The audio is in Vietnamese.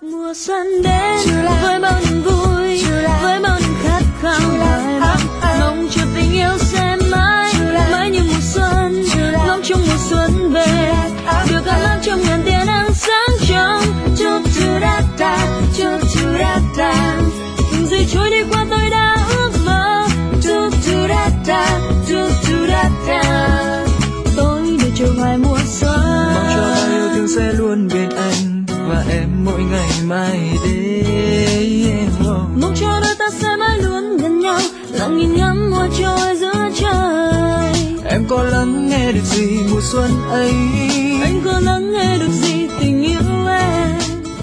Mùa xuân đến với bao niềm vui, với bao niềm khát khao hoài mong cho tình yêu sẽ mãi mãi như mùa xuân, ngóng trong mùa xuân về được ấm áp trong ngàn tia nắng sáng trong. Từng giây trôi đi qua tôi đã ước mơ. Tôi để chờ hoài mùa xuân, mong cho bao yêu thương sẽ luôn bên anh và em mỗi ngày mai đến. mong cho đôi ta sẽ mãi luôn gần nhau, lặng nhìn ngắm hoa trôi giữa trời. Em có lắng nghe được gì mùa xuân ấy? Anh có lắng nghe được